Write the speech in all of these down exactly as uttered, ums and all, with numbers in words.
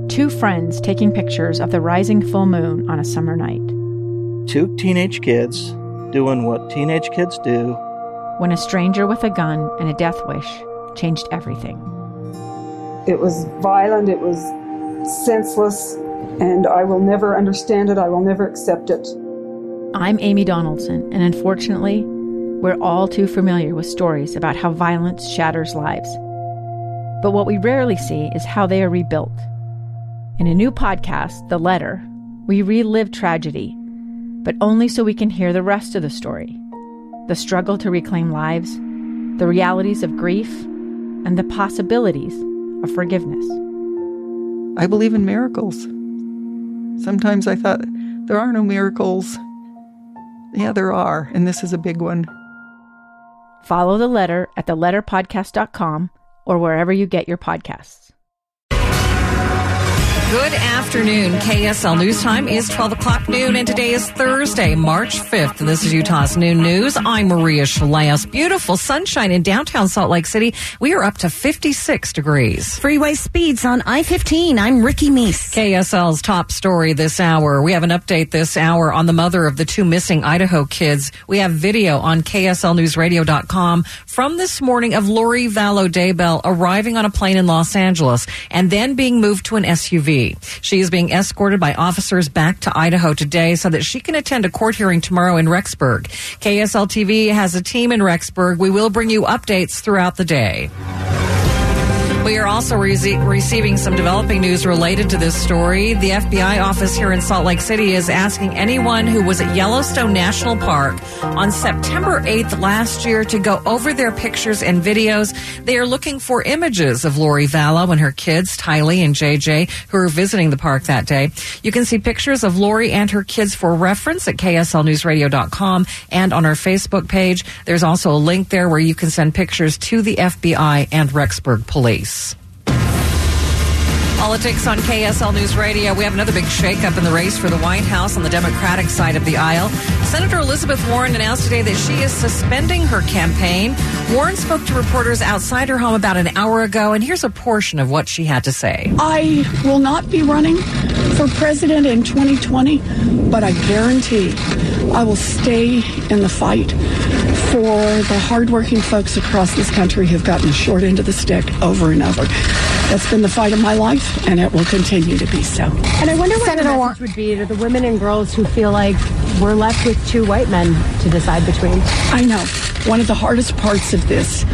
Two friends taking pictures of the rising full moon on a summer night. Two teenage kids doing what teenage kids do. When a stranger with a gun and a death wish changed everything. It was violent, it was senseless, and I will never understand it, I will never accept it. I'm Amy Donaldson, and unfortunately, we're all too familiar with stories about how violence shatters lives. But what we rarely see is how they are rebuilt. In a new podcast, The Letter, we relive tragedy, but only so we can hear the rest of the story. The struggle to reclaim lives, the realities of grief, and the possibilities of forgiveness. I believe in miracles. Sometimes I thought, there are no miracles. Yeah, there are, and this is a big one. Follow The Letter at the letter podcast dot com or wherever you get your podcasts. Good afternoon. K S L News Time is twelve o'clock noon, and today is Thursday, March fifth. And this is Utah's Noon News. I'm Maria Shilaos. Beautiful sunshine in downtown Salt Lake City. We are up to fifty-six degrees. Freeway speeds on I fifteen. I'm Ricky Meese. K S L's top story this hour. We have an update this hour on the mother of the two missing Idaho kids. We have video on K S L news radio dot com from this morning of Lori Vallow Daybell arriving on a plane in Los Angeles and then being moved to an S U V. She is being escorted by officers back to Idaho today so that she can attend a court hearing tomorrow in Rexburg. K S L T V has a team in Rexburg. We will bring you updates throughout the day. We are also re- receiving some developing news related to this story. The F B I office here in Salt Lake City is asking anyone who was at Yellowstone National Park on September eighth last year to go over their pictures and videos. They are looking for images of Lori Vallow and her kids, Tylee and J J, who are visiting the park that day. You can see pictures of Lori and her kids for reference at K S L news radio dot com and on our Facebook page. There's also a link there where you can send pictures to the F B I and Rexburg Police. Politics on K S L News Radio. We have another big shakeup in the race for the White House on the Democratic side of the aisle. Senator Elizabeth Warren announced today that she is suspending her campaign. Warren spoke to reporters outside her home about an hour ago, and here's a portion of what she had to say. I will not be running for president in twenty twenty, but I guarantee I will stay in the fight for the hardworking folks across this country who've gotten the short end of the stick over and over. That's been the fight of my life, and it will continue to be so. And I wonder what Senator the message would be to the women and girls who feel like we're left with two white men to decide between. I know. One of the hardest parts of this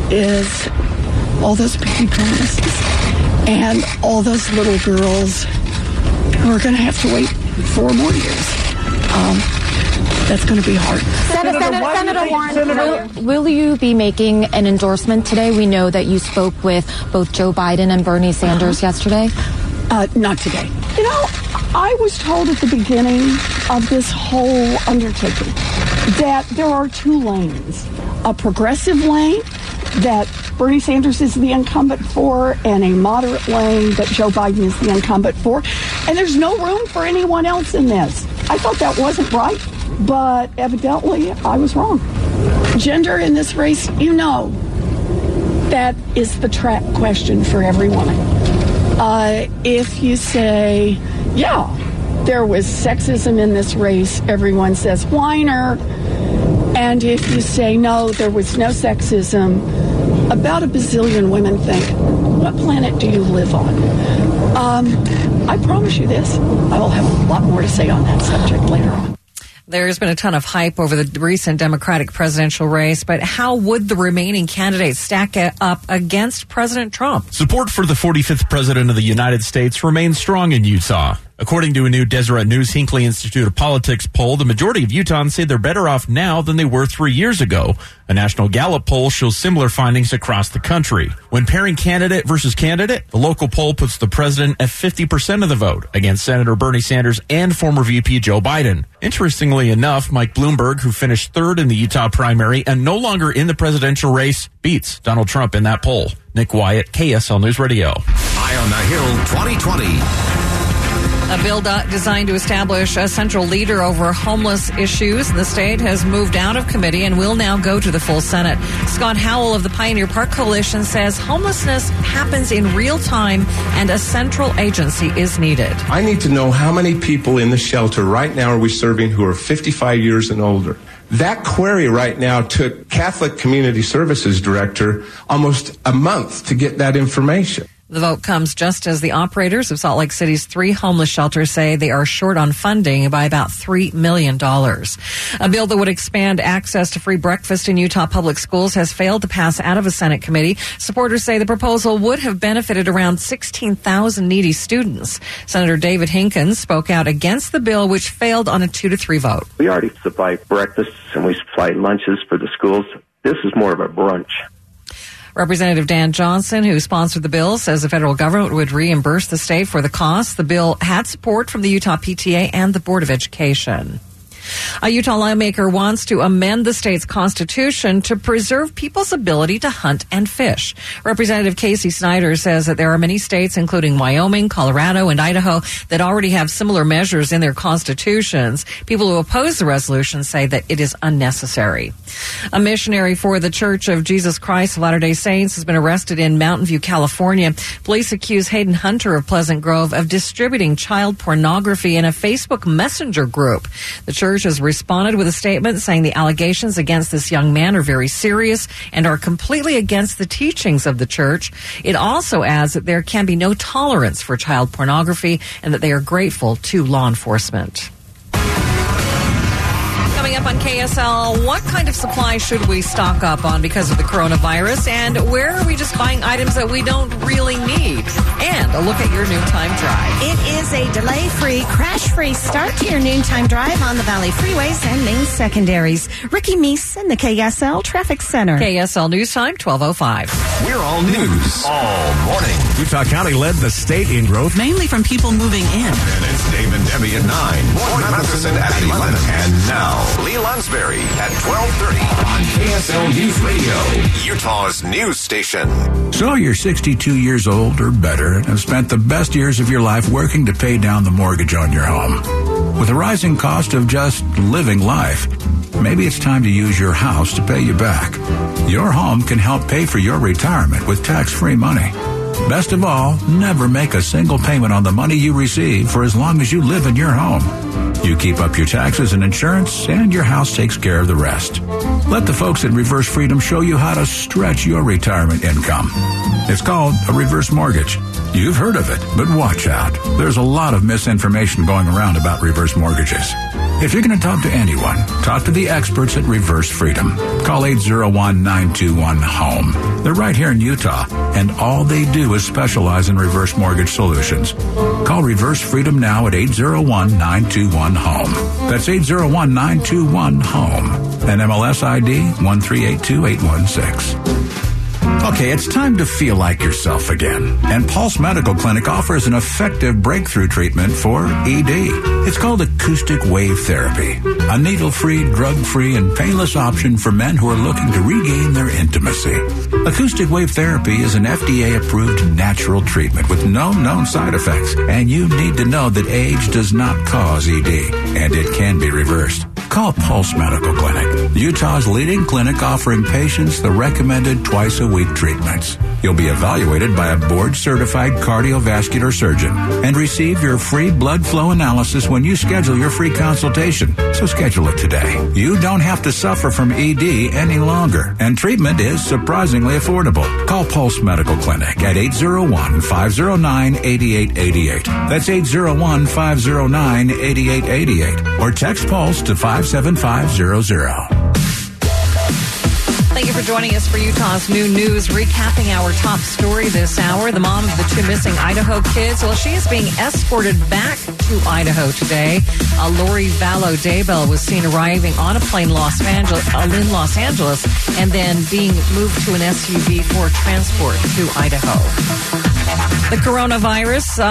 is all those baby promises and all those little girls who are going to have to wait four more years. Um, That's going to be hard. Senator, Senator, Senator Warren, Senator. Will, will you be making an endorsement today? We know that you spoke with both Joe Biden and Bernie Sanders uh-huh. yesterday. Uh, not today. You know, I was told at the beginning of this whole undertaking that there are two lanes. A progressive lane that Bernie Sanders is the incumbent for and a moderate lane that Joe Biden is the incumbent for. And there's no room for anyone else in this. I thought that wasn't right. But evidently, I was wrong. Gender in this race, you know, that is the trap question for every woman. Uh, if you say, yeah, there was sexism in this race, everyone says, whiner. And if you say, no, there was no sexism, about a bazillion women think, what planet do you live on? Um, I promise you this, I will have a lot more to say on that subject later on. There's been a ton of hype over the recent Democratic presidential race, but how would the remaining candidates stack up against President Trump? Support for the forty-fifth president of the United States remains strong in Utah. According to a new Deseret News Hinckley Institute of Politics poll, the majority of Utahns say they're better off now than they were three years ago. A national Gallup poll shows similar findings across the country. When pairing candidate versus candidate, the local poll puts the president at fifty percent of the vote against Senator Bernie Sanders and former V P Joe Biden. Interestingly enough, Mike Bloomberg, who finished third in the Utah primary and no longer in the presidential race, beats Donald Trump in that poll. Nick Wyatt, K S L News Radio. Eye on the Hill twenty twenty. A bill designed to establish a central leader over homeless issues in the state has moved out of committee and will now go to the full Senate. Scott Howell of the Pioneer Park Coalition says homelessness happens in real time and a central agency is needed. I need to know how many people in the shelter right now are we serving who are fifty-five years and older. That query right now took Catholic Community Services Director almost a month to get that information. The vote comes just as the operators of Salt Lake City's three homeless shelters say they are short on funding by about three million dollars. A bill that would expand access to free breakfast in Utah public schools has failed to pass out of a Senate committee. Supporters say the proposal would have benefited around sixteen thousand needy students. Senator David Hinkins spoke out against the bill, which failed on a two to three vote. We already supply breakfasts and we supply lunches for the schools. This is more of a brunch. Representative Dan Johnson, who sponsored the bill, says the federal government would reimburse the state for the cost. The bill had support from the Utah P T A and the Board of Education. A Utah lawmaker wants to amend the state's constitution to preserve people's ability to hunt and fish. Representative Casey Snyder says that there are many states, including Wyoming, Colorado, and Idaho, that already have similar measures in their constitutions. People who oppose the resolution say that it is unnecessary. A missionary for the Church of Jesus Christ of Latter-day Saints has been arrested in Mountain View, California. Police accuse Hayden Hunter of Pleasant Grove of distributing child pornography in a Facebook Messenger group. The church has responded with a statement saying the allegations against this young man are very serious and are completely against the teachings of the church. It also adds that there can be no tolerance for child pornography and that they are grateful to law enforcement. Coming up on K S L, what kind of supply should we stock up on because of the coronavirus? And where are we just buying items that we don't really need? And a look at your noontime drive. It is a delay-free, crash-free start to your noontime drive on the Valley Freeways and main secondaries. Ricky Meese in the K S L Traffic Center. K S L News Time, twelve oh five. We're all news all morning. Utah County led the state in growth, mainly from people moving in. And it's Dave and Debbie at nine. Morning Madison at eleven. And now, Lee Lunsberry at twelve thirty on K S L News Radio, Utah's news station. So you're sixty-two years old or better and have spent the best years of your life working to pay down the mortgage on your home. With the rising cost of just living life, maybe it's time to use your house to pay you back. Your home can help pay for your retirement with tax-free money. Best of all, never make a single payment on the money you receive for as long as you live in your home. You keep up your taxes and insurance, and your house takes care of the rest. Let the folks at Reverse Freedom show you how to stretch your retirement income. It's called a reverse mortgage. You've heard of it, but watch out. There's a lot of misinformation going around about reverse mortgages. If you're going to talk to anyone, talk to the experts at Reverse Freedom. Call eight zero one, nine two one, HOME. They're right here in Utah, and all they do is specialize in reverse mortgage solutions. Call Reverse Freedom now at eight zero one, nine two one, HOME. That's eight zero one, nine two one, HOME. And M L S I D one three eight two eight one six. Okay, it's time to feel like yourself again. And Pulse Medical Clinic offers an effective breakthrough treatment for E D. It's called acoustic wave therapy, a needle-free, drug-free, and painless option for men who are looking to regain their intimacy. Acoustic wave therapy is an F D A-approved natural treatment with no known side effects. And you need to know that age does not cause E D, and it can be reversed. Call Pulse Medical Clinic, Utah's leading clinic offering patients the recommended twice-a-week treatments. You'll be evaluated by a board-certified cardiovascular surgeon and receive your free blood flow analysis when you schedule your free consultation. So schedule it today. You don't have to suffer from E D any longer, and treatment is surprisingly affordable. Call Pulse Medical Clinic at eight zero one, five zero nine, eight eight eight eight. That's eight zero one, five zero nine, eight eight eight eight. Or text Pulse to five seven five zero zero. Thank you for joining us for Utah's New News, recapping our top story this hour. The mom of the two missing Idaho kids, well, she is being escorted back to Idaho today. Uh, Lori Vallow Daybell was seen arriving on a plane Los Angeles, uh, in Los Angeles and then being moved to an S U V for transport to Idaho. The coronavirus, uh,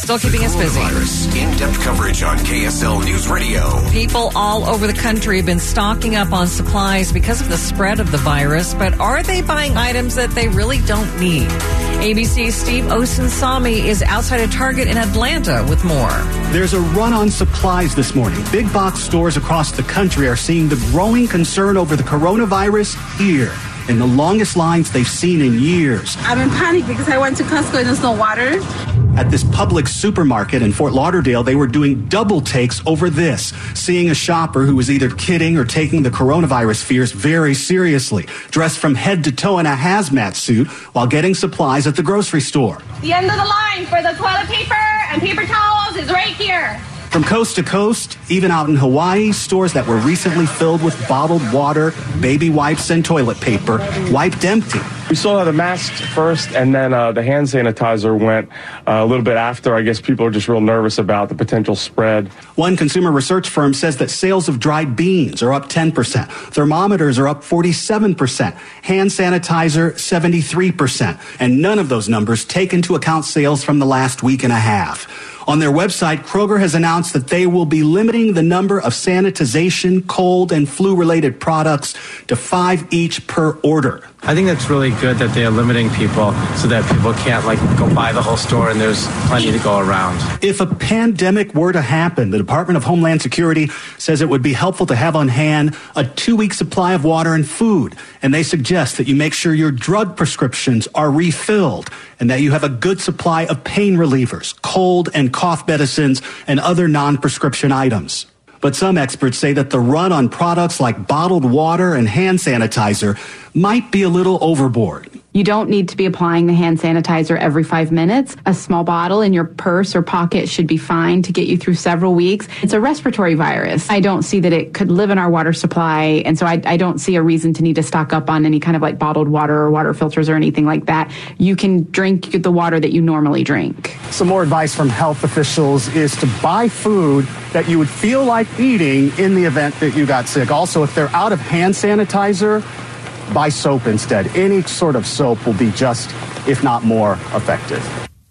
Still keeping us busy. Coronavirus. In-depth coverage on K S L News Radio. People all over the country have been stocking up on supplies because of the spread of the virus, but are they buying items that they really don't need? A B C's Steve Osunsami is outside a Target in Atlanta with more. There's a run on supplies this morning. Big box stores across the country are seeing the growing concern over the coronavirus here in the longest lines they've seen in years. I'm in panic because I went to Costco and there's no water. At this public supermarket in Fort Lauderdale, they were doing double takes over this, seeing a shopper who was either kidding or taking the coronavirus fears very seriously, dressed from head to toe in a hazmat suit while getting supplies at the grocery store. The end of the line for the toilet paper and paper towels is right here. From coast to coast, even out in Hawaii, stores that were recently filled with bottled water, baby wipes, and toilet paper wiped empty. We saw the masks first, and then uh, the hand sanitizer went uh, a little bit after. I guess people are just real nervous about the potential spread. One consumer research firm says that sales of dried beans are up ten percent. Thermometers are up forty-seven percent. Hand sanitizer, seventy-three percent. And none of those numbers take into account sales from the last week and a half. On their website, Kroger has announced that they will be limiting the number of sanitization, cold, and flu-related products to five each per order. I think that's really good that they are limiting people so that people can't like go buy the whole store and there's plenty to go around. If a pandemic were to happen, the Department of Homeland Security says it would be helpful to have on hand a two-week supply of water and food. And they suggest that you make sure your drug prescriptions are refilled and that you have a good supply of pain relievers, cold and cough medicines, and other non-prescription items. But some experts say that the run on products like bottled water and hand sanitizer might be a little overboard. You don't need to be applying the hand sanitizer every five minutes. A small bottle in your purse or pocket should be fine to get you through several weeks. It's a respiratory virus. I don't see that it could live in our water supply, and so I, I don't see a reason to need to stock up on any kind of like bottled water or water filters or anything like that. You can drink the water that you normally drink. Some more advice from health officials is to buy food that you would feel like eating in the event that you got sick. Also, if they're out of hand sanitizer, buy soap instead. Any sort of soap will be just, if not more, effective.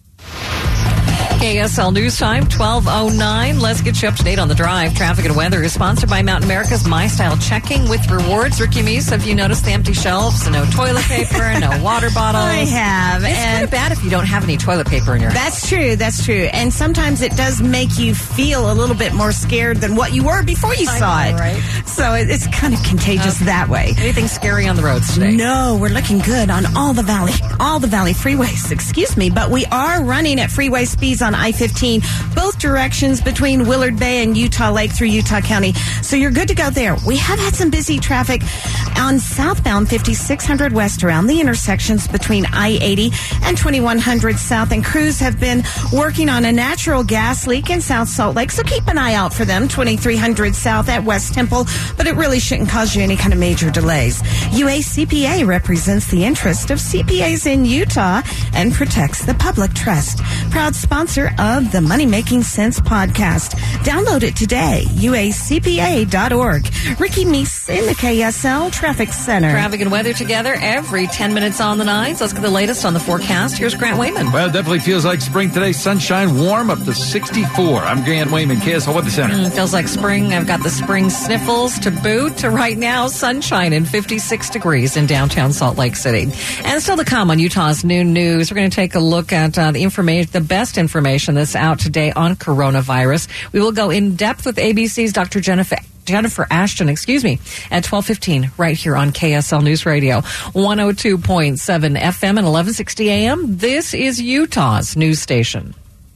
K S L News Time, twelve oh nine. Let's get you up to date on the drive. Traffic and weather is sponsored by Mountain America's My Style Checking with rewards. Ricky Meese, have you noticed the empty shelves? No toilet paper, no water bottles. I have. It's and kind of bad if you don't have any toilet paper in your house. That's true. That's true. And sometimes it does make you feel a little bit more scared than what you were before you I saw know, it. Right? So it, it's kind of contagious Uh, that way. Anything scary on the roads today? No, we're looking good on all the valley, all the valley freeways. Excuse me, but we are running at freeway speeds on I fifteen. Both directions between Willard Bay and Utah Lake through Utah County. So you're good to go there. We have had some busy traffic on southbound fifty-six hundred west around the intersections between I eighty and twenty-one hundred south. And crews have been working on a natural gas leak in South Salt Lake. So keep an eye out for them, twenty-three hundred south at West Temple. But it really shouldn't cause you any kind of major delays. U A C P A represents the interest of C P As in Utah and protects the public trust. Proud sponsor of the Money Making Sense podcast. Download it today, U A C P A dot org. Ricky Meese in the K S L Traffic Center. Traffic and weather together every ten minutes on the nines. Let's get the latest on the forecast. Here's Grant Wayman. Well, it definitely feels like spring today. Sunshine, warm, up to sixty-four. I'm Grant Wayman, K S L Weather Center. Mm, feels like spring. I've got the spring sniffles to boot. To right now, sunshine and fifty-six degrees in downtown Salt Lake City. And still to come on Utah's Noon News, we're going to take a look at uh, the information, the best information that's out today on coronavirus. We will go in depth with A B C's Doctor Jennifer Jennifer Ashton, excuse me, at twelve fifteen right here on K S L News Radio, one oh two point seven F M and eleven sixty A M. This is Utah's news station.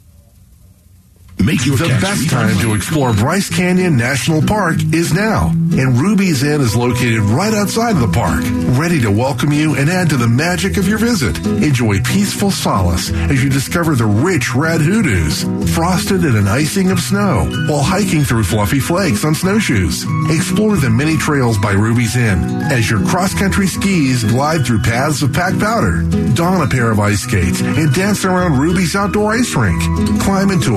Make the best time to explore Bryce Canyon National Park is now. And Ruby's Inn is located right outside of the park, ready to welcome you and add to the magic of your visit. Enjoy peaceful solace as you discover the rich red hoodoos, frosted in an icing of snow, while hiking through fluffy flakes on snowshoes. Explore the many trails by Ruby's Inn as your cross-country skis glide through paths of packed powder. Don a pair of ice skates and dance around Ruby's outdoor ice rink. Climb into a winter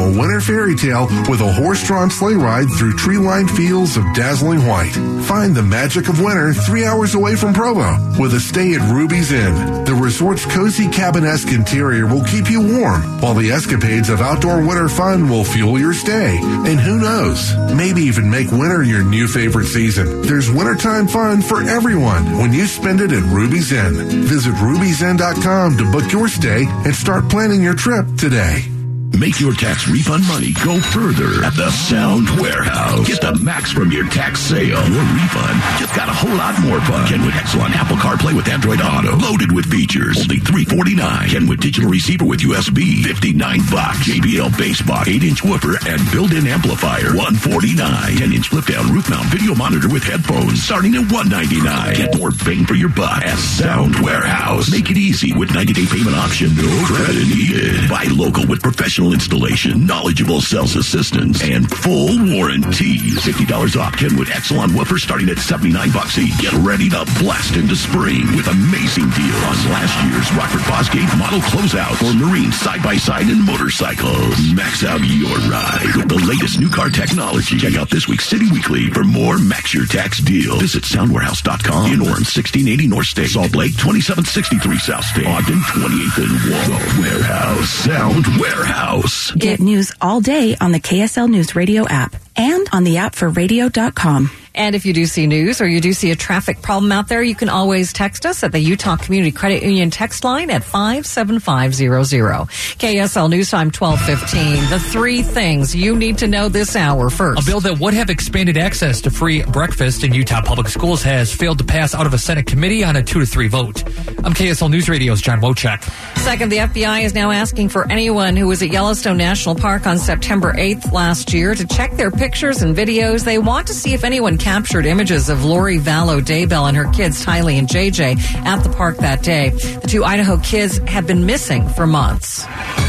fairy tale with a horse-drawn sleigh ride through tree-lined fields of dazzling white. Find the magic of winter three hours away from Provo with a stay at Ruby's Inn. The resort's cozy cabin-esque interior will keep you warm, while the escapades of outdoor winter fun will fuel your stay. And who knows, maybe even make winter your new favorite season. There's wintertime fun for everyone when you spend it at Ruby's Inn. Visit ruby's inn dot com to book your stay and start planning your trip today. Make your tax refund money go further at the Sound Warehouse. Get the max from your tax sale. Your refund just got a whole lot more fun. Kenwood Exelon Apple CarPlay with Android Auto. Loaded with features. Only three forty-nine. Kenwood Digital Receiver with U S B. fifty-nine bucks. J B L Bass Box. eight inch woofer and built-in amplifier. one forty-nine. ten inch flip-down roof mount video monitor with headphones. Starting at one ninety-nine. Get more bang for your buck at Sound Warehouse. Make it easy with ninety day payment option. No credit needed. Buy local with professional installation, knowledgeable sales assistance, and full warranties. fifty dollars off Kenwood Exelon woofer starting at seventy-nine bucks each. Get ready to blast into spring with amazing deals on last year's Rockford Fosgate model closeout for marine side-by-side and motorcycles. Max out your ride with the latest new car technology. Check out this week's City Weekly for more Max Your Tax deals. Visit sound warehouse dot com. In Orange, sixteen eighty North State. Salt Lake, twenty-seven sixty-three South State. Ogden, twenty-eighth and Wall. The Warehouse. Sound Warehouse. Get news all day on the K S L News Radio app and on the app for radio dot com. And if you do see news or you do see a traffic problem out there, you can always text us at the Utah Community Credit Union text line at five seven five zero zero. K S L News Time twelve fifteen. The three things you need to know this hour. First, a bill that would have expanded access to free breakfast in Utah public schools has failed to pass out of a Senate committee on a two to three vote. I'm K S L News Radio's John Wojcik. Second, the F B I is now asking for anyone who was at Yellowstone National Park on September eighth last year to check their pictures and videos. They want to see if anyone captured images of Lori Vallow Daybell and her kids Tylee and J J at the park that day. The two Idaho kids have been missing for months.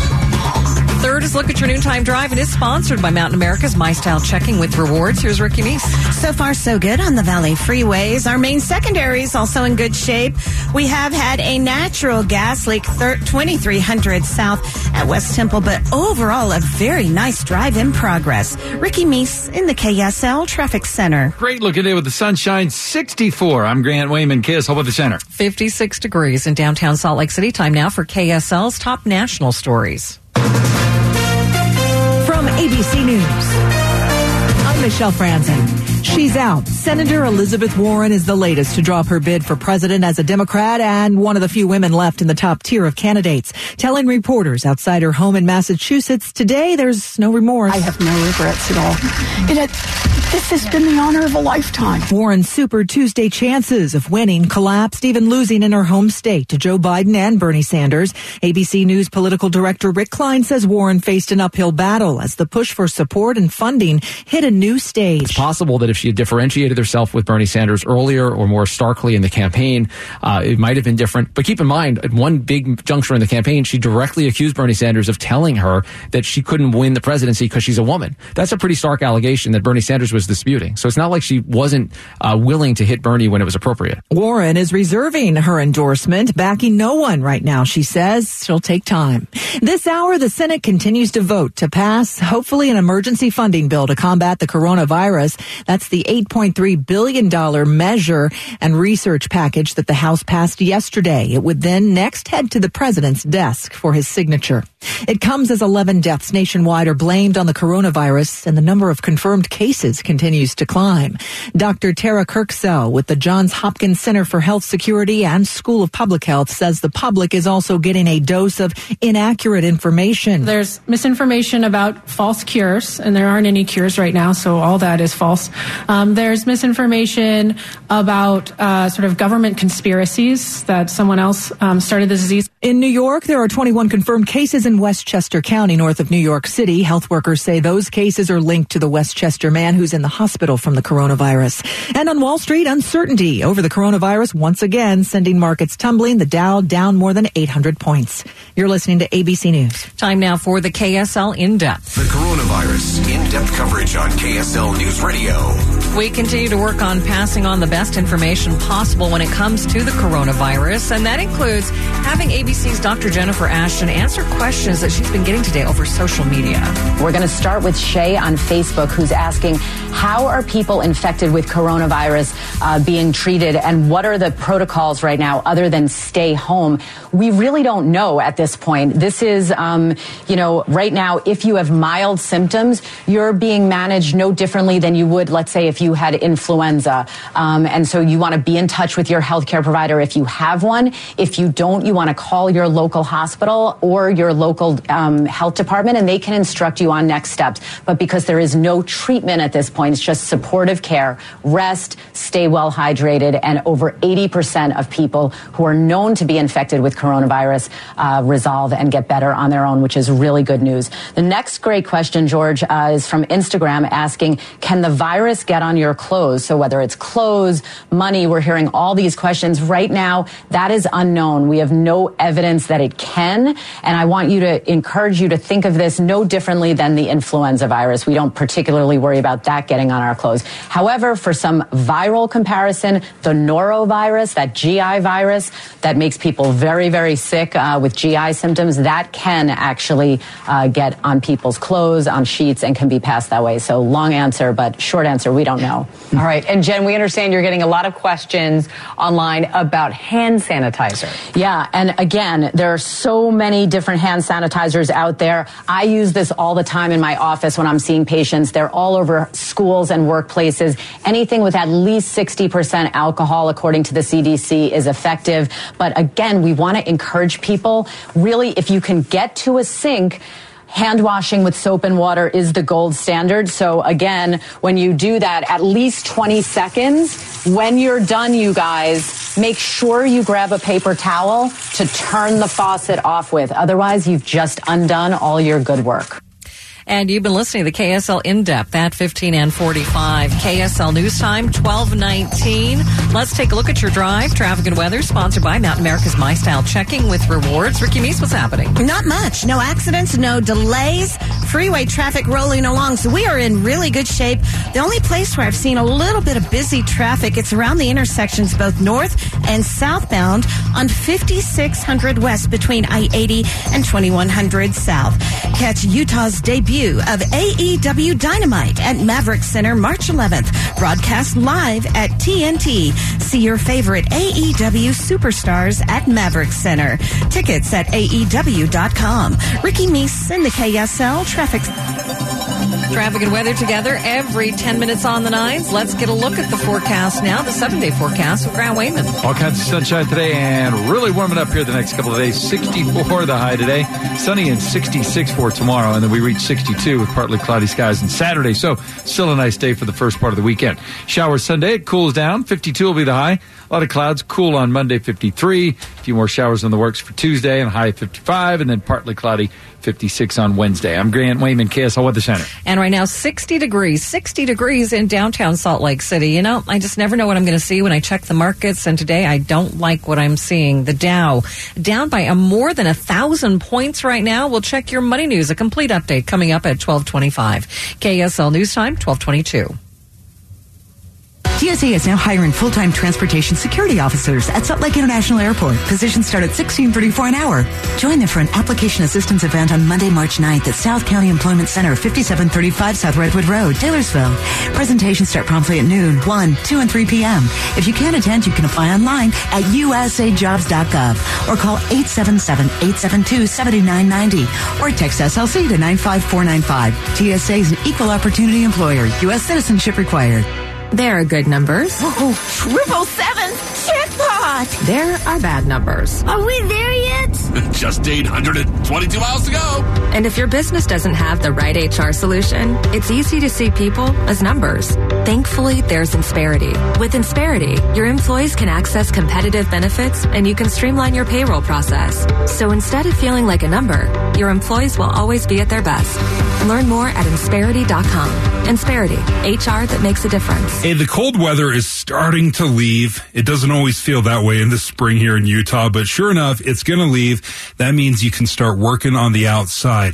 Third is Look at Your Noontime Drive. It is sponsored by Mountain America's My Style Checking with Rewards. Here's Ricky Meese. So far, so good on the Valley freeways. Our main secondary is also in good shape. We have had a natural gas leak twenty-three hundred south at West Temple, but overall, a very nice drive in progress. Ricky Meese in the K S L Traffic Center. Great looking day with the sunshine. sixty-four. I'm Grant Wayman. K S L Weather Center. fifty-six degrees in downtown Salt Lake City. Time now for K S L's top national stories. From A B C News, I'm Michelle Franzen. She's out. Senator Elizabeth Warren is the latest to drop her bid for president as a Democrat and one of the few women left in the top tier of candidates. Telling reporters outside her home in Massachusetts today there's no remorse. I have no regrets at all. It had, this has been the honor of a lifetime. Warren's Super Tuesday chances of winning collapsed, even losing in her home state to Joe Biden and Bernie Sanders. A B C News political director Rick Klein says Warren faced an uphill battle as the push for support and funding hit a new stage. It's possible that if she had differentiated herself with Bernie Sanders earlier or more starkly in the campaign, uh, it might have been different. But keep in mind, at one big juncture in the campaign, she directly accused Bernie Sanders of telling her that she couldn't win the presidency because she's a woman. That's a pretty stark allegation that Bernie Sanders was disputing. So it's not like she wasn't uh, willing to hit Bernie when it was appropriate. Warren is reserving her endorsement, backing no one right now. She says she'll take time. This hour, the Senate continues to vote to pass, hopefully, an emergency funding bill to combat the coronavirus. That's the eight point three billion dollars measure and research package that the House passed yesterday. It would then next head to the president's desk for his signature. It comes as eleven deaths nationwide are blamed on the coronavirus, and the number of confirmed cases continues to climb. Doctor Tara Kirksell with the Johns Hopkins Center for Health Security and School of Public Health says the public is also getting a dose of inaccurate information. There's misinformation about false cures, and there aren't any cures right now, so all that is false. Um, there's misinformation about uh, sort of government conspiracies that someone else um, started the disease. In New York, there are twenty-one confirmed cases in Westchester County, north of New York City. Health workers say those cases are linked to the Westchester man who's in the hospital from the coronavirus. And on Wall Street, uncertainty over the coronavirus once again sending markets tumbling. The Dow down more than eight hundred points. You're listening to A B C News. Time now for the K S L In-Depth. The coronavirus in in-depth coverage on K S L News Radio. We continue to work on passing on the best information possible when it comes to the coronavirus, and that includes having A B C's Doctor Jennifer Ashton answer questions that she's been getting today over social media. We're going to start with Shay on Facebook, who's asking, how are people infected with coronavirus uh, being treated, and what are the protocols right now other than stay home? We really don't know at this point. This is, um, you know, right now, if you have mild symptoms, you're being managed no differently than you would, let's say, if you had influenza. Um, and so you want to be in touch with your healthcare provider if you have one. If you don't, you want to call your local hospital or your local um, health department, and they can instruct you on next steps. But because there is no treatment at this point, it's just supportive care, rest, stay well hydrated, and over eighty percent of people who are known to be infected with coronavirus uh, resolve and get better on their own, which is really good news. The next great question, George, uh, is from Instagram asking, can the virus get on your clothes? So whether it's clothes, money, we're hearing all these questions right now. That is unknown. We have no evidence that it can. And I want you to encourage you to think of this no differently than the influenza virus. We don't particularly worry about that getting on our clothes. However, for some viral comparison, the norovirus, that G I virus that makes people very, very sick uh, with G I symptoms, that can actually uh, get on people's clothes, on sheets, and can be passed that way. So long answer, but short answer, we don't know. All right. And Jen, we understand you're getting a lot of questions online about hand sanitizer. Yeah. And again, there are so many different hand sanitizers out there. I use this all the time in my office when I'm seeing patients. They're all over schools and workplaces. Anything with at least sixty percent alcohol, according to the C D C, is effective. But again, we want to encourage people, really, if you can get to a sink, hand washing with soap and water is the gold standard. So again, when you do that, at least twenty seconds, when you're done, you guys, make sure you grab a paper towel to turn the faucet off with. Otherwise, you've just undone all your good work. And you've been listening to the K S L In-Depth at fifteen and forty-five. K S L News Time, twelve nineteen. Let's take a look at your drive. Traffic and weather sponsored by Mountain America's My Style Checking with Rewards. Ricky Meese, what's happening? Not much. No accidents, no delays. Freeway traffic rolling along. So we are in really good shape. The only place where I've seen a little bit of busy traffic, it's around the intersections both north and southbound on fifty-six hundred west between I eighty and twenty-one hundred south. Catch Utah's debut of A E W Dynamite at Maverick Center March eleventh. Broadcast live at T N T. See your favorite A E W superstars at Maverick Center. Tickets at A E W dot com. Ricky Meese in the K S L Traffic. Traffic and weather together every ten minutes on the nines. Let's get a look at the forecast now, the seven-day forecast with Grant Wayman. All kinds of sunshine today and really warming up here the next couple of days. sixty-four the high today, sunny and sixty-six for tomorrow, and then we reach sixty-two with partly cloudy skies on Saturday. So still a nice day for the first part of the weekend. Showers Sunday, it cools down. fifty-two will be the high. A lot of clouds, cool on Monday, fifty-three. A few more showers in the works for Tuesday, and a high of fifty-five, and then partly cloudy, fifty-six on Wednesday. I'm Grant Wayman, K S L Weather Center. And right now, sixty degrees, sixty degrees in downtown Salt Lake City. You know, I just never know what I'm going to see when I check the markets, and today I don't like what I'm seeing. The Dow down by a more than a thousand points right now. We'll check your money news, a complete update coming up at twelve twenty-five. K S L News Time, twelve twenty-two. T S A is now hiring full-time transportation security officers at Salt Lake International Airport. Positions start at sixteen thirty-four an hour. Join them for an application assistance event on Monday, March ninth at South County Employment Center, fifty-seven thirty-five South Redwood Road, Taylorsville. Presentations start promptly at noon, one, two, and three p.m. If you can't attend, you can apply online at u s a jobs dot gov or call eight seven seven, eight seven two, seven nine nine zero or text S L C to nine five four nine five. T S A is an equal opportunity employer. U S citizenship required. There are good numbers. Oh, triple seven jackpot! There are bad numbers. Are we there yet? Just eight hundred twenty-two miles to go. And if your business doesn't have the right H R solution, it's easy to see people as numbers. Thankfully, there's Insperity. With Insperity, your employees can access competitive benefits and you can streamline your payroll process. So instead of feeling like a number, your employees will always be at their best. Learn more at Insperity dot com. Insperity, H R that makes a difference. Hey, the cold weather is starting to leave. It doesn't always feel that way in the spring here in Utah, but sure enough, it's going to leave. That means you can start working on the outside.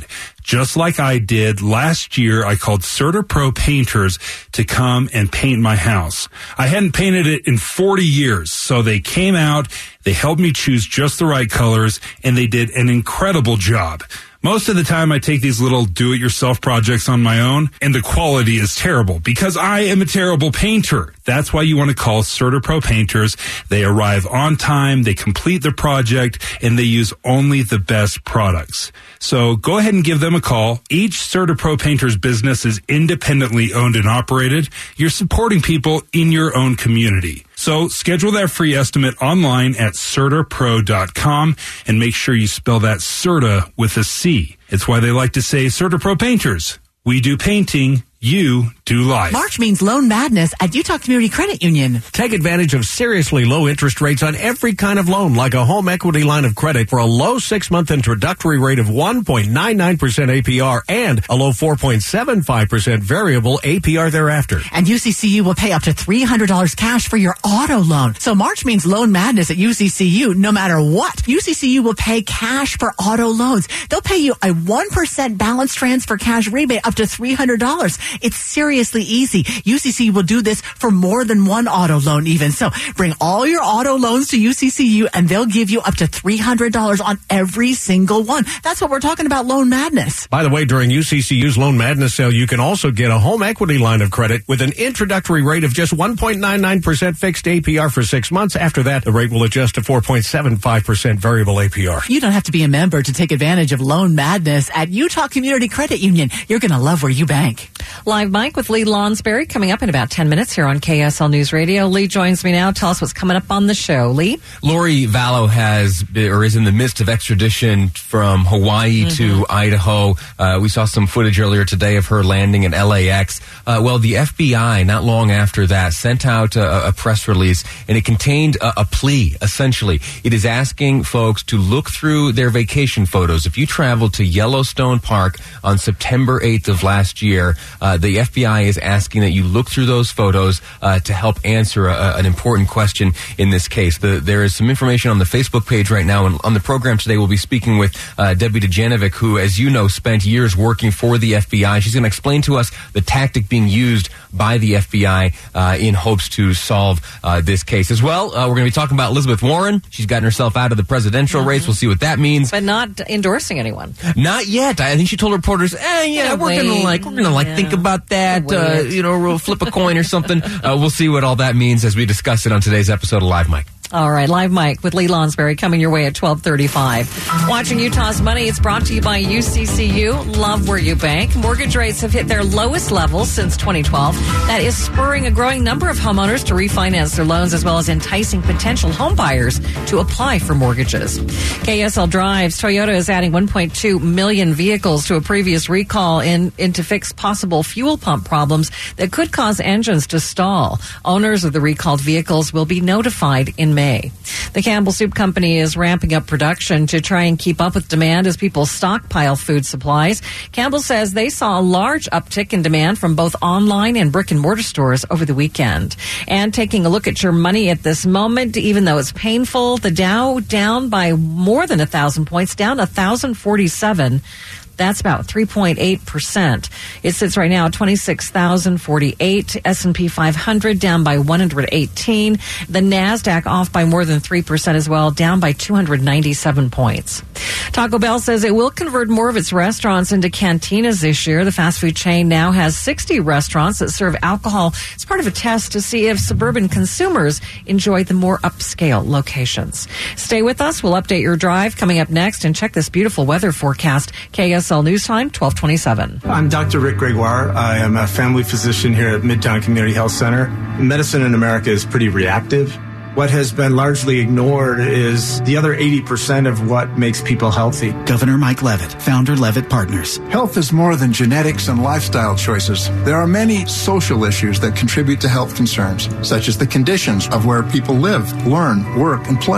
just like I did last year. I called CertaPro Painters to come and paint my house. I hadn't painted it in forty years, so they came out, they helped me choose just the right colors, and they did an incredible job. Most of the time, I take these little do-it-yourself projects on my own, and the quality is terrible because I am a terrible painter. That's why you want to call CertaPro Painters. They arrive on time, they complete the project, and they use only the best products. So go ahead and give them a call. Each CertaPro Painters business is independently owned and operated. You're supporting people in your own community. So schedule that free estimate online at Certa Pro dot com and make sure you spell that Certa with a C. It's why they like to say CertaPro Painters. We do painting, you do life. March means Loan Madness at Utah Community Credit Union. Take advantage of seriously low interest rates on every kind of loan, like a home equity line of credit for a low six-month introductory rate of one point nine nine percent A P R and a low four point seven five percent variable A P R thereafter. And U C C U will pay up to three hundred dollars cash for your auto loan. So March means Loan Madness at U C C U no matter what. U C C U will pay cash for auto loans. They'll pay you a one percent balance transfer cash rebate up to three hundred dollars. It's seriously easy. U C C U will do this for more than one auto loan even. So bring all your auto loans to U C C U and they'll give you up to three hundred dollars on every single one. That's what we're talking about, Loan Madness. By the way, during U C C U's Loan Madness sale, you can also get a home equity line of credit with an introductory rate of just one point nine nine percent fixed A P R for six months. After that, the rate will adjust to four point seven five percent variable A P R. You don't have to be a member to take advantage of Loan Madness at Utah Community Credit Union. You're going to love where you bank. Live Mike with Lee Lonsberry coming up in about ten minutes here on K S L News Radio. Lee joins me now. Tell us what's coming up on the show. Lee? Lori Vallow has, or is in the midst of extradition from Hawaii mm-hmm. to Idaho. Uh, we saw some footage earlier today of her landing at L A X. Uh, well, the F B I, not long after that, sent out a, a press release, and it contained a, a plea, essentially. It is asking folks to look through their vacation photos. If you traveled to Yellowstone Park on September eighth of last year, uh, the F B I is asking that you look through those photos uh, to help answer a, an important question in this case. The, there is some information on the Facebook page right now, and on the program today we'll be speaking with uh, Debbie Dejanovic, who, as you know, spent years working for the F B I. She's going to explain to us the tactic being used by the F B I uh, in hopes to solve uh, this case. As well, uh, we're going to be talking about Elizabeth Warren. She's gotten herself out of the presidential mm-hmm. race. We'll see what that means. But not endorsing anyone. Not yet. I think she told reporters, eh, yeah, we're going to like, we're going to like yeah. think about that. Uh, you know, we'll flip a coin or something. Uh, we'll see what all that means as we discuss it on today's episode of Live Mike. All right, Live Mike with Lee Lonsberry coming your way at twelve thirty-five. Watching Utah's Money, it's brought to you by U C C U. Love where you bank. Mortgage rates have hit their lowest levels since twenty twelve. That is spurring a growing number of homeowners to refinance their loans, as well as enticing potential home buyers to apply for mortgages. K S L Drives, Toyota is adding one point two million vehicles to a previous recall in, in to fix possible fuel pump problems that could cause engines to stall. Owners of the recalled vehicles will be notified in May. The Campbell Soup Company is ramping up production to try and keep up with demand as people stockpile food supplies. Campbell says they saw a large uptick in demand from both online and brick and mortar stores over the weekend. And taking a look at your money at this moment, even though it's painful, the Dow down by more than a thousand points, down one thousand forty-seven. That's about three point eight percent. It sits right now at twenty-six thousand forty-eight. S and P five hundred down by one hundred eighteen. The NASDAQ off by more than three percent as well, down by two hundred ninety-seven points. Taco Bell says it will convert more of its restaurants into cantinas this year. The fast food chain now has sixty restaurants that serve alcohol. It's part of a test to see if suburban consumers enjoy the more upscale locations. Stay with us. We'll update your drive coming up next, and check this beautiful weather forecast. K S L News Time, twelve twenty-seven. I'm Doctor Rick Gregoire. I am a family physician here at Midtown Community Health Center. Medicine in America is pretty reactive. What has been largely ignored is the other eighty percent of what makes people healthy. Governor Mike Leavitt, founder Leavitt Partners. Health is more than genetics and lifestyle choices. There are many social issues that contribute to health concerns, such as the conditions of where people live, learn, work, and play.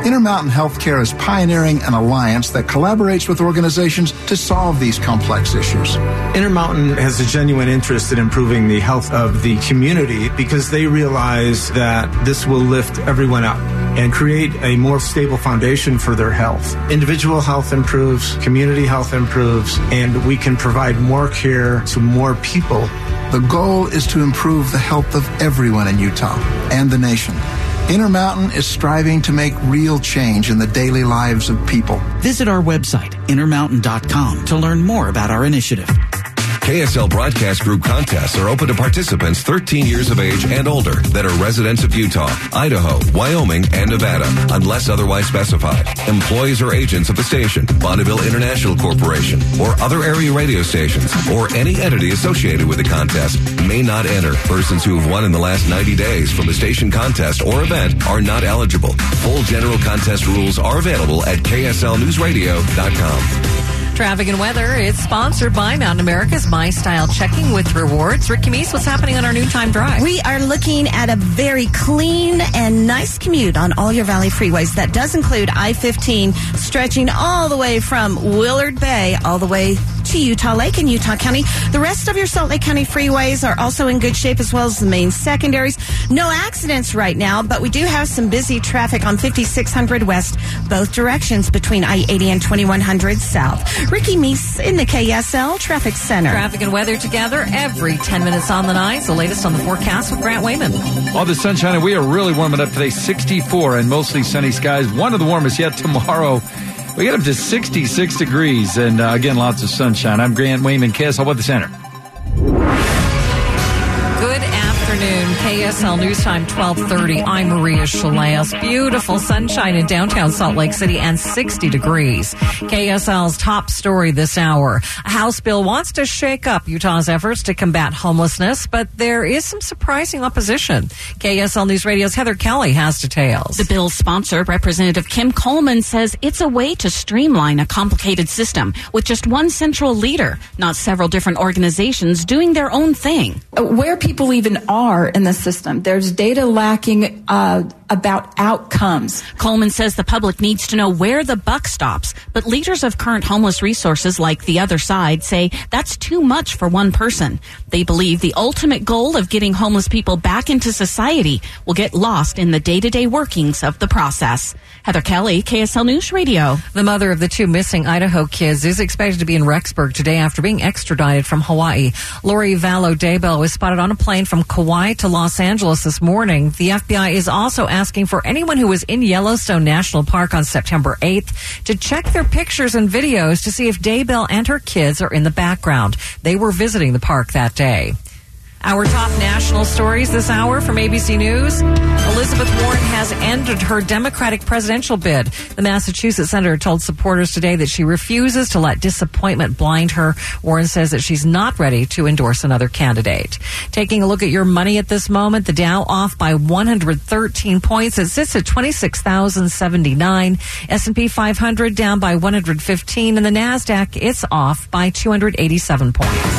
Intermountain Healthcare is pioneering an alliance that collaborates with organizations to solve these complex issues. Intermountain has a genuine interest in improving the health of the community because they realize that this will lift everyone up and create a more stable foundation for their health. Individual health improves, community health improves, and we can provide more care to more people. The goal is to improve the health of everyone in Utah and the nation. Intermountain is striving to make real change in the daily lives of people. Visit our website, intermountain dot com, to learn more about our initiative. K S L Broadcast Group contests are open to participants thirteen years of age and older that are residents of Utah, Idaho, Wyoming, and Nevada, unless otherwise specified. Employees or agents of the station, Bonneville International Corporation, or other area radio stations, or any entity associated with the contest may not enter. Persons who have won in the last ninety days from the station contest or event are not eligible. Full general contest rules are available at K S L news radio dot com. Traffic and weather is sponsored by Mountain America's My Style Checking with Rewards. Rick Camise, what's happening on our noontime drive? We are looking at a very clean and nice commute on all your Valley freeways. That does include I fifteen stretching all the way from Willard Bay all the way to Utah Lake in Utah County. The rest of your Salt Lake County freeways are also in good shape, as well as the main secondaries. No accidents right now, but we do have some busy traffic on fifty-six hundred west, both directions between I eighty and twenty-one hundred south. Ricky Meese in the K S L Traffic Center. Traffic and weather together every ten minutes on the nines. The latest on the forecast with Grant Wayman. All the sunshine, and we are really warming up today. sixty-four and mostly sunny skies. One of the warmest yet tomorrow. We get up to sixty-six degrees, and uh, again, lots of sunshine. I'm Grant Wayman, K S L Weather Center. Good afternoon, K S L News Time, twelve thirty. I'm Maria Shilaos. Beautiful sunshine in downtown Salt Lake City and sixty degrees. K S L's top story this hour. A House bill wants to shake up Utah's efforts to combat homelessness, but there is some surprising opposition. K S L News Radio's Heather Kelly has details. The bill's sponsor, Representative Kim Coleman, says it's a way to streamline a complicated system with just one central leader, not several different organizations doing their own thing. Where people even are in the system, there's data lacking uh, about outcomes. Coleman says the public needs to know where the buck stops, but leaders of current homeless resources like The Other Side say that's too much for one person. They believe the ultimate goal of getting homeless people back into society will get lost in the day-to-day workings of the process. Heather Kelly, K S L News Radio. The mother of the two missing Idaho kids is expected to be in Rexburg today after being extradited from Hawaii. Lori Vallow Daybell was spotted on a plane from Kauai to Los Angeles this morning. The F B I is also asking for anyone who was in Yellowstone National Park on September eighth to check their pictures and videos to see if Daybell and her kids are in the background. They were visiting the park that day. Our top national stories this hour from A B C News. Elizabeth Warren has ended her Democratic presidential bid. The Massachusetts senator told supporters today that she refuses to let disappointment blind her. Warren says that she's not ready to endorse another candidate. Taking a look at your money at this moment, the Dow off by one hundred thirteen points. It sits at twenty-six thousand seventy-nine. S and P five hundred down by one hundred fifteen. And the NASDAQ, it's off by two hundred eighty-seven points.